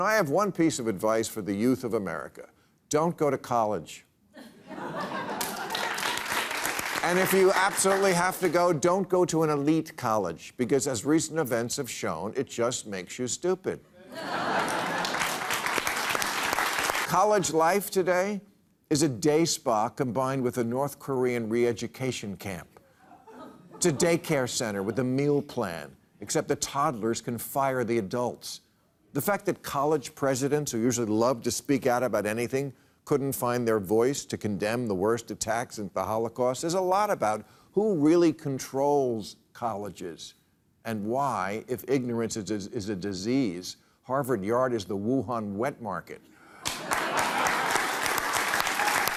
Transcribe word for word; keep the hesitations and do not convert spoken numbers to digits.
I have one piece of advice for the youth of America. Don't go to college. And if you absolutely have to go, don't go to an elite college, because as recent events have shown, it just makes you stupid. College life today is a day spa combined with a North Korean re-education camp. It's a daycare center with a meal plan, except the toddlers can fire the adults. The fact that college presidents, who usually love to speak out about anything, couldn't find their voice to condemn the worst attacks in the Holocaust says a lot about who really controls colleges and why, if ignorance is, is a disease, Harvard Yard is the Wuhan wet market.